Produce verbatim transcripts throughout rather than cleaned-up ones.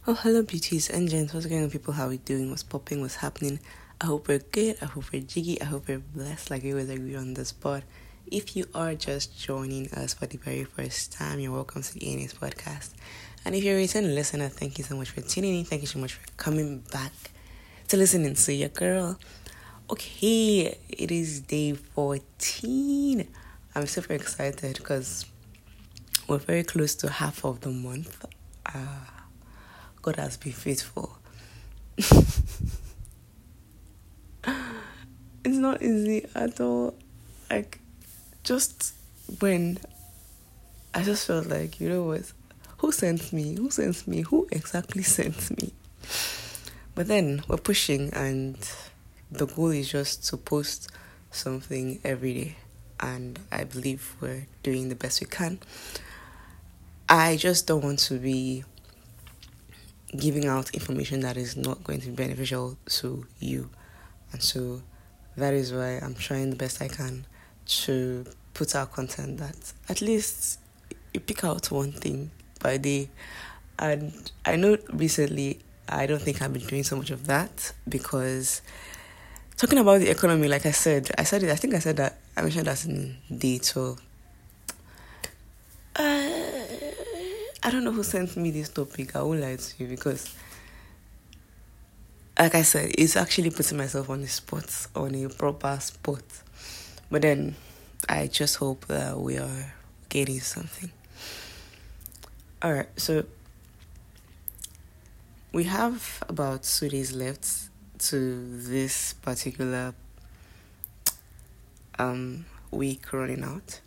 Oh, hello, beauties and gents. What's going on, people? How we doing? What's popping? What's happening? I hope we're good. I hope we're jiggy. I hope we're blessed, like we always agree on the spot. If you are just joining us for the very first time, you're welcome to the A N S podcast. And if you're a returning listener, thank you so much for tuning in. Thank you so much for coming back to listening to your girl. Okay, it is day fourteen. I'm super excited because we're very close to half of the month. Uh, God has been faithful. It's not easy at all. Like, just when I just felt like, you know what? Who sent me? Who sent me? Who exactly sent me? But then we're pushing, and the goal is just to post something every day. And I believe we're doing the best we can. I just don't want to be giving out information that is not going to be beneficial to you. And so that is why I'm trying the best I can to put out content that at least you pick out one thing per day. And I know recently I don't think I've been doing so much of that, because talking about the economy, like I said, I said it, I think I said that, I mentioned that in day twelve. Uh, I don't know who sent me this topic. I won't lie to you, because, like I said, it's actually putting myself on the spot, on a proper spot. But then, I just hope that we are getting something. Alright, so we have about two days left to this particular um week running out.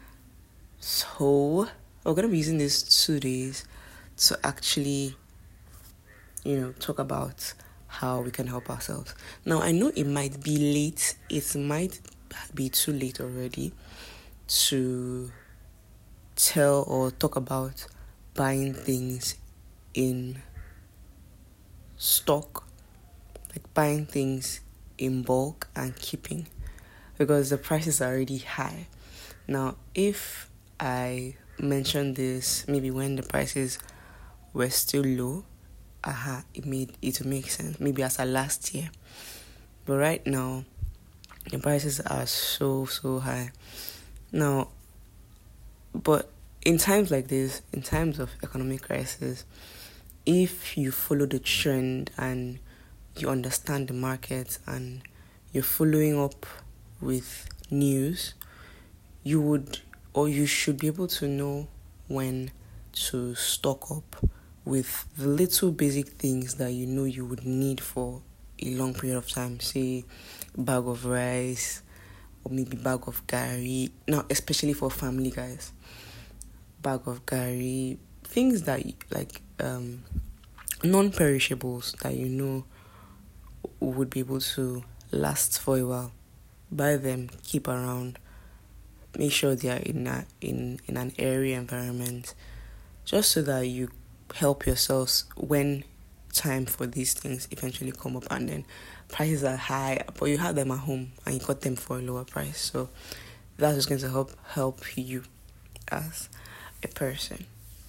So we're going to be using these two days to actually, you know, talk about how we can help ourselves. Now, I know it might be late. It might be too late already to tell or talk about buying things in stock, like buying things in bulk and keeping, because the prices are already high. Now, if I mentioned this maybe when the prices were still low, aha, it made it to make sense. Maybe as a last year, but right now the prices are so so high. Now, but in times like this, in times of economic crisis, if you follow the trend and you understand the market and you're following up with news, you would or you should be able to know when to stock up with the little basic things that you know you would need for a long period of time. Say, bag of rice, or maybe bag of gari. Now, especially for family guys, bag of gari, things that like um, non-perishables that you know would be able to last for a while. Buy them, keep around. Make sure they are in a, in in an airy environment, just so that you help yourselves when time for these things eventually come up, and then prices are high, but you have them at home and you got them for a lower price. So that's just going to help help you as a person.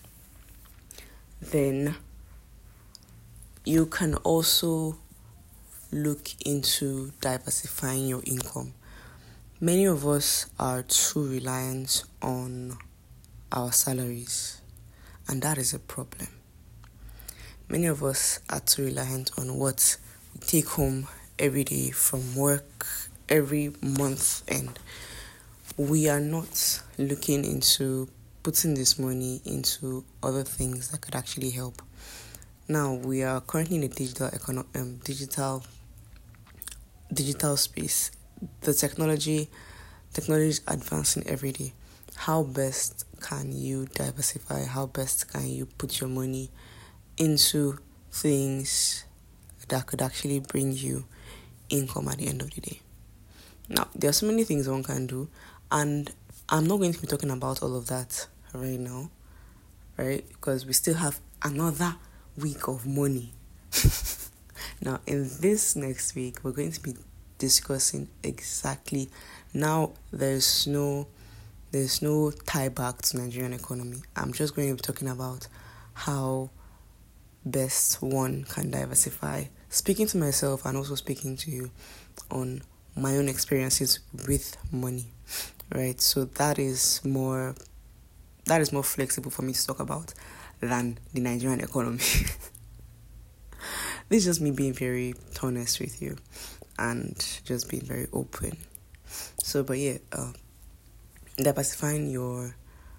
Then you can also look into diversifying your income. Many of us are too reliant on our salaries, and that is a problem. Many of us are too reliant on what we take home every day from work, every month, and we are not looking into putting this money into other things that could actually help. Now, we are currently in a digital econo- um, digital digital space. The technology technology is advancing every day. How best can you diversify? How best can you put your money into things that could actually bring you income at the end of the day? Now, there are so many things one can do, and I'm not going to be talking about all of that right now, right? Because we still have another week of money. Now, in this next week, we're going to be discussing exactly. Now, there's no there's no tie back to Nigerian economy. I'm just going to be talking about how best one can diversify. Speaking to myself and also speaking to you on my own experiences with money, right? So that is more that is more flexible for me to talk about than the Nigerian economy. This is just me being very honest with you and just being very open. So, but yeah, uh, diversifying your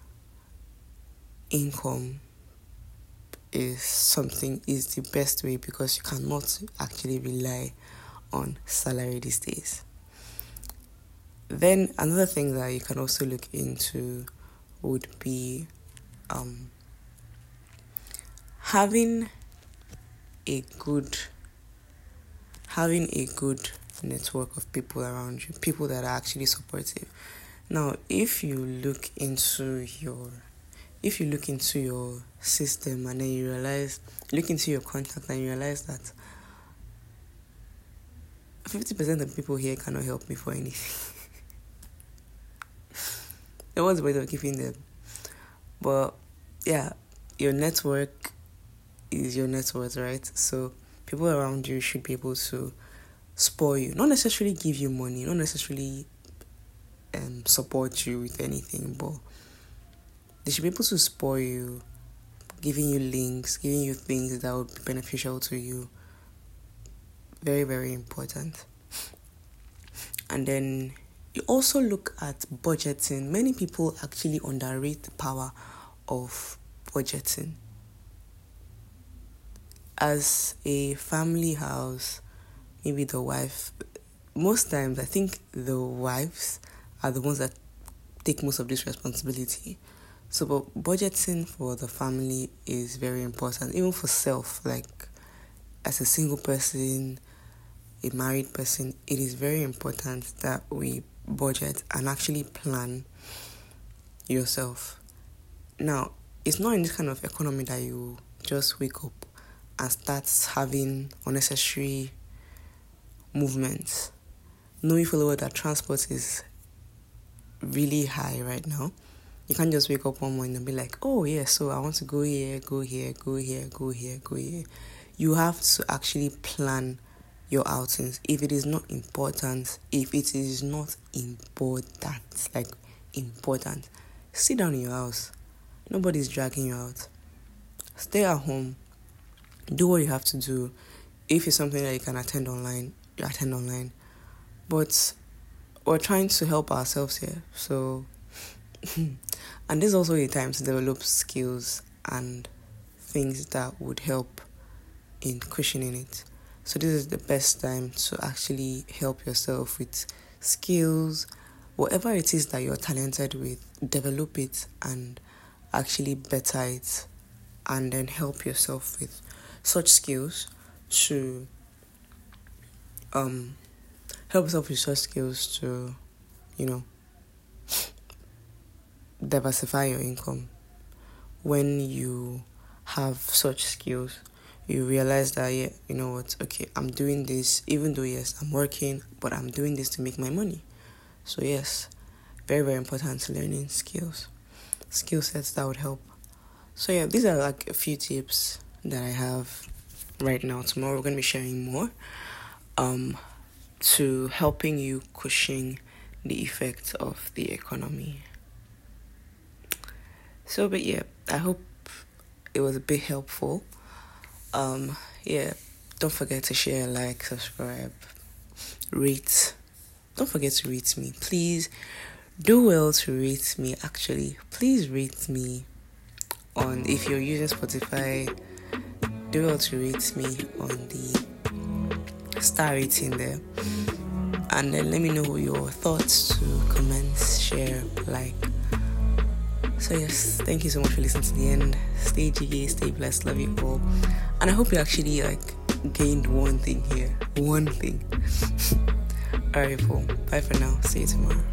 income is something is the best way, because you cannot actually rely on salary these days. Then another thing that you can also look into would be um, having a good having a good network of people around you, people that are actually supportive. Now, if you look into your if you look into your system and then you realize, look into your contact and you realize that fifty percent of the people here cannot help me for anything. Then what's the point of keeping them? But yeah, your network is your net worth, right? So people around you should be able to spoil you, not necessarily give you money, not necessarily um, support you with anything, but they should be able to spoil you, giving you links, giving you things that would be beneficial to you. Very, very important. And then you also look at budgeting. Many people actually underrate the power of budgeting. As a family house, maybe the wife, most times I think the wives are the ones that take most of this responsibility. So but budgeting for the family is very important, even for self. Like as a single person, a married person, it is very important that we budget and actually plan yourself. Now, it's not in this kind of economy that you just wake up and start having unnecessary movements. Knowing full well that transport is really high right now. You can't just wake up one morning and be like, oh yeah, so I want to go here, go here, go here, go here, go here. You have to actually plan your outings. If it is not important, if it is not important, like important, sit down in your house. Nobody's dragging you out. Stay at home. Do what you have to do. If it's something that you can attend online, you attend online. But we're trying to help ourselves here. So, and this is also a time to develop skills and things that would help in cushioning it. So this is the best time to actually help yourself with skills. Whatever it is that you're talented with, develop it and actually better it, and then help yourself with such skills to um help yourself with such skills to, you know, diversify your income. When you have such skills, you realize that, yeah, you know what, okay, I'm doing this, even though, yes, I'm working, but I'm doing this to make my money. So, yes, very, very important learning skills, skill sets that would help. So, yeah, these are like a few tips that I have right now. Tomorrow, we're going to be sharing more um, to helping you cushion the effects of the economy. So, but yeah, I hope it was a bit helpful. Um, yeah, don't forget to share, like, subscribe, rate. Don't forget to rate me. Please do well to rate me. Actually, please rate me on, if you're using Spotify, do well to rate me on the star rating there. And then let me know your thoughts to comments, share, like. So yes, thank you so much for listening to the end. Stay jiggy, stay blessed, love you all. And I hope you actually like gained one thing here. One thing. Alright, cool. Bye for now. See you tomorrow.